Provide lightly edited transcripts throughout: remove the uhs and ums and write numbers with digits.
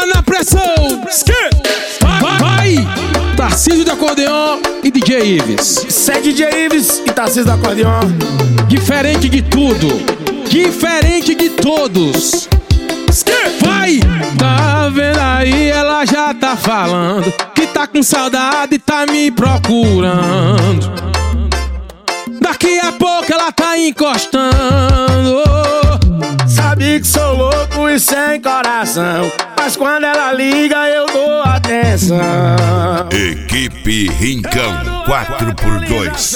Chama na pressão. Vai! Tarcísio do acordeon e DJ Ives. Isso é DJ Ives e Tarcísio do acordeon. Diferente de tudo, diferente de todos. Vai! Tá vendo aí, ela já tá falando que tá com saudade e tá me procurando. Daqui a pouco ela tá encostando. Sabe que sou louco e sem coração, mas quando ela liga eu dou atenção. Equipe Rincão 4x2.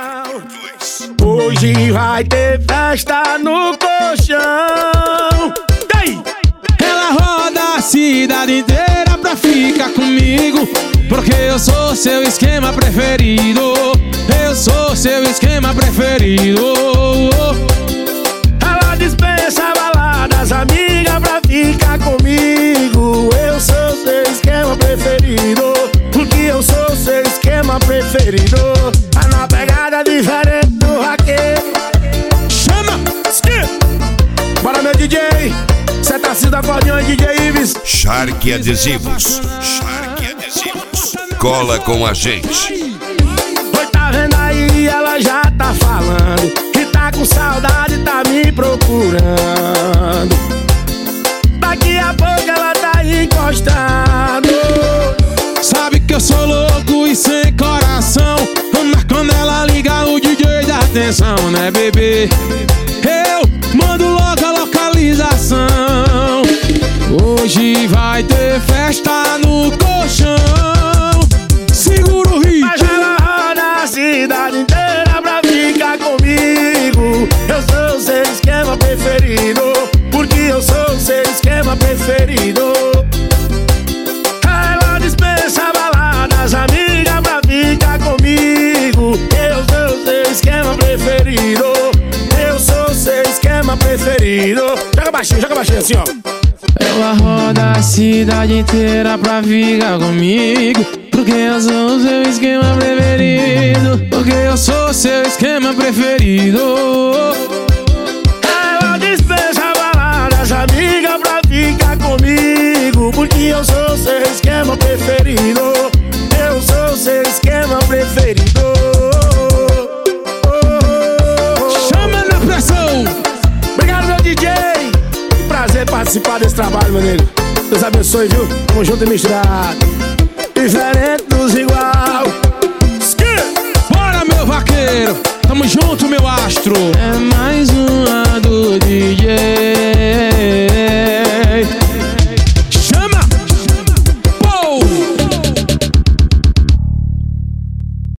Hoje vai ter festa no colchão. Ela roda a cidade inteira pra ficar comigo, porque eu sou seu esquema preferido. Eu sou seu esquema preferido. Ela dispensa baladas, amiga, pra ficar comigo. Eu sou seu esquema preferido, porque eu sou seu esquema preferido. Tá na pegada diferente do raqueiro. Chama! Bora, meu DJ. Cê tá Tarcísio do acordeon e DJ Ives. Shark Adesivos. Shark Adesivos. Cola com a gente. Oi, tá vendo aí? Ela já tá falando que tá com saudade e tá me procurando. Daqui a pouco ela tá encostando. Sabe que eu sou louco e sem coração, mas quando ela liga o DJ dá atenção, né, bebê? Eu mando logo a localização. Hoje vai ter festa no colchão. Segura o ritmo. Mas ela roda a cidade inteira pra ficar comigo. Eu sou seu esquema preferido, porque eu sou seu esquema preferido. Ela dispensa baladas, amiga, pra ficar comigo. Eu sou seu esquema preferido. Eu sou seu esquema preferido. Joga baixinho assim, ó. Ela roda a cidade inteira pra ficar comigo, porque eu sou o seu esquema preferido. Porque eu sou seu esquema preferido. Ela dispensa baladas, amiga, pra ficar comigo, porque eu sou seu esquema preferido. Eu sou seu esquema preferido. Chama na pressão. Obrigado, meu DJ. Que prazer participar desse trabalho, meu nego. Deus abençoe, viu? Tamo junto e misturado. Diferente dos igual. Bora, meu vaqueiro. Tamo junto, meu astro. É mais uma do DJ.